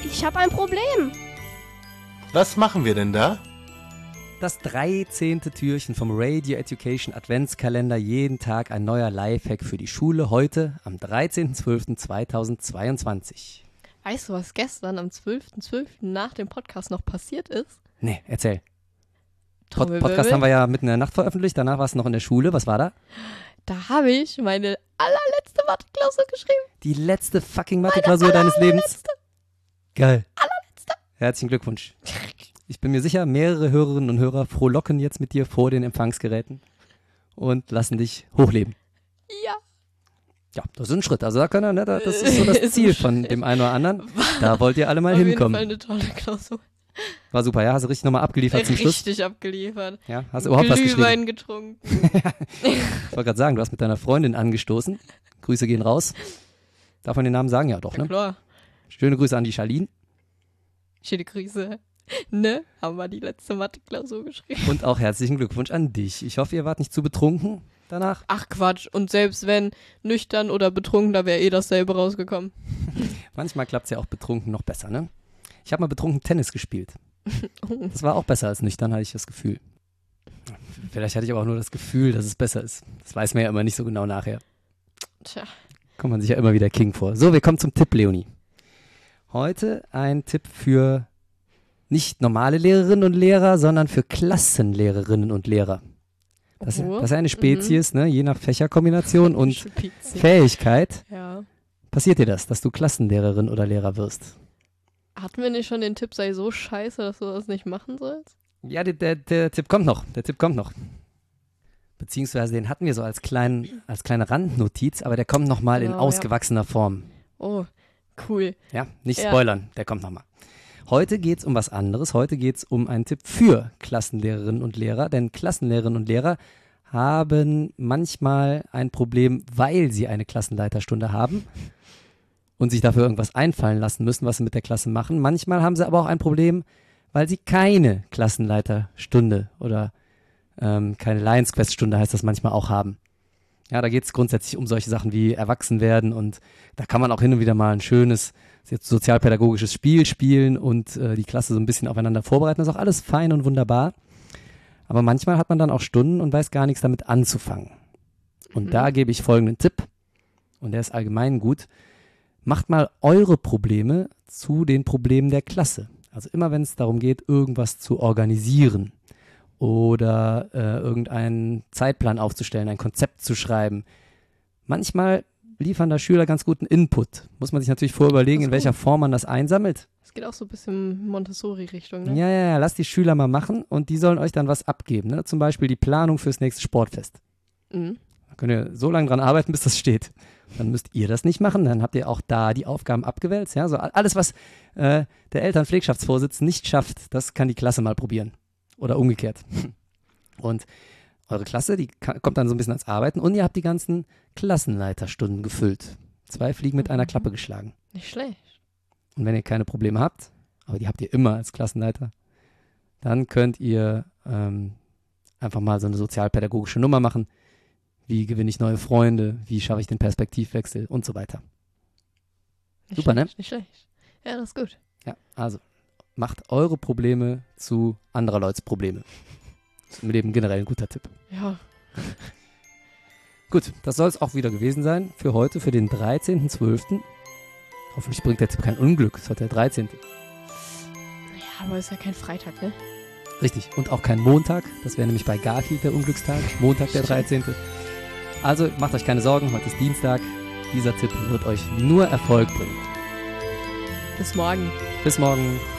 Ich habe ein Problem. Was machen wir denn da? Das 13. Türchen vom Radio Education Adventskalender. Jeden Tag ein neuer Lifehack für die Schule. Heute am 13.12.2022. Weißt du, was gestern am 12.12. nach dem Podcast noch passiert ist? Nee, erzähl. Podcast haben wir ja mitten in der Nacht veröffentlicht. Danach warst du noch in der Schule. Was war da? Da habe ich meine allerletzte Mathe-Klausur geschrieben. Die letzte fucking Mathe-Klausur deines Lebens. Geil. Allerletzte. Herzlichen Glückwunsch. Ich bin mir sicher, mehrere Hörerinnen und Hörer frohlocken jetzt mit dir vor den Empfangsgeräten und lassen dich hochleben. Ja. Ja, das ist ein Schritt. Also da können wir, ne, das ist so das Ziel von dem einen oder anderen. Da wollt ihr alle mal hinkommen. Auf jeden Fall eine tolle Klausur. War super, ja? Hast du richtig nochmal abgeliefert zum Schluss? Richtig abgeliefert. Ja, hast du überhaupt was geschrieben? Glühwein getrunken. Ich wollte gerade sagen, du hast mit deiner Freundin angestoßen. Grüße gehen raus. Darf man den Namen sagen? Ja, doch, ne? Klar. Schöne Grüße an die Charlene. Schöne Grüße. Ne? Haben wir die letzte Mathe-Klausur geschrieben. Und auch herzlichen Glückwunsch an dich. Ich hoffe, ihr wart nicht zu betrunken danach. Ach Quatsch. Und selbst wenn nüchtern oder betrunken, da wäre dasselbe rausgekommen. Manchmal klappt es ja auch betrunken noch besser, ne? Ich habe mal betrunken Tennis gespielt. Das war auch besser als nüchtern, hatte ich das Gefühl. Vielleicht hatte ich aber auch nur das Gefühl, dass es besser ist. Das weiß man ja immer nicht so genau nachher. Tja. Kommt man sich ja immer wieder King vor. So, wir kommen zum Tipp, Leonie. Heute ein Tipp für nicht normale Lehrerinnen und Lehrer, sondern für Klassenlehrerinnen und Lehrer. Das ist eine Spezies, ne? Je nach Fächerkombination und Fähigkeit. Ja. Passiert dir das, dass du Klassenlehrerin oder Lehrer wirst? Hatten wir nicht schon den Tipp, sei so scheiße, dass du das nicht machen sollst? Ja, der Tipp kommt noch. Der Tipp kommt noch. Beziehungsweise den hatten wir so als kleine Randnotiz, aber der kommt nochmal in ausgewachsener Form. Oh, cool. Ja, nicht spoilern, der kommt nochmal. Heute geht es um was anderes. Heute geht es um einen Tipp für Klassenlehrerinnen und Lehrer. Denn Klassenlehrerinnen und Lehrer haben manchmal ein Problem, weil sie eine Klassenleiterstunde haben und sich dafür irgendwas einfallen lassen müssen, was sie mit der Klasse machen. Manchmal haben sie aber auch ein Problem, weil sie keine Klassenleiterstunde oder keine Lions Quest Stunde heißt das manchmal auch haben. Ja, da geht es grundsätzlich um solche Sachen wie Erwachsenwerden und da kann man auch hin und wieder mal ein schönes sozialpädagogisches Spiel spielen und die Klasse so ein bisschen aufeinander vorbereiten. Das ist auch alles fein und wunderbar. Aber manchmal hat man dann auch Stunden und weiß gar nichts damit anzufangen. Und da gebe ich folgenden Tipp und der ist allgemein gut. Macht mal eure Probleme zu den Problemen der Klasse. Also immer wenn es darum geht, irgendwas zu organisieren oder irgendeinen Zeitplan aufzustellen, ein Konzept zu schreiben. Manchmal liefern da Schüler ganz guten Input. Muss man sich natürlich vorüberlegen, in welcher Form man das einsammelt. Das geht auch so ein bisschen Montessori-Richtung, ne? Ja, lasst die Schüler mal machen und die sollen euch dann was abgeben. Ne? Zum Beispiel die Planung fürs nächste Sportfest. Da könnt ihr so lange dran arbeiten, bis das steht. Dann müsst ihr das nicht machen, dann habt ihr auch da die Aufgaben abgewälzt. Ja? So alles, was der Elternpflegschaftsvorsitzende nicht schafft, das kann die Klasse mal probieren. Oder umgekehrt. Und eure Klasse, die kommt dann so ein bisschen ans Arbeiten und ihr habt die ganzen Klassenleiterstunden gefüllt. 2 Fliegen mit einer Klappe geschlagen. Nicht schlecht. Und wenn ihr keine Probleme habt, aber die habt ihr immer als Klassenleiter, dann könnt ihr einfach mal so eine sozialpädagogische Nummer machen. Wie gewinne ich neue Freunde? Wie schaffe ich den Perspektivwechsel? Und so weiter. Nicht Super, schlecht, ne? Nicht schlecht. Ja, das ist gut. Ja, also macht eure Probleme zu anderer Leuts Probleme. Das ist im Leben generell ein guter Tipp. Ja. Gut, das soll es auch wieder gewesen sein für heute, für den 13.12. Hoffentlich bringt der Tipp kein Unglück. Es ist heute der 13. Ja, aber ist ja kein Freitag, ne? Richtig. Und auch kein Montag. Das wäre nämlich bei Garfield der Unglückstag. Montag, der 13. Also macht euch keine Sorgen. Heute ist Dienstag. Dieser Tipp wird euch nur Erfolg bringen. Bis morgen. Bis morgen.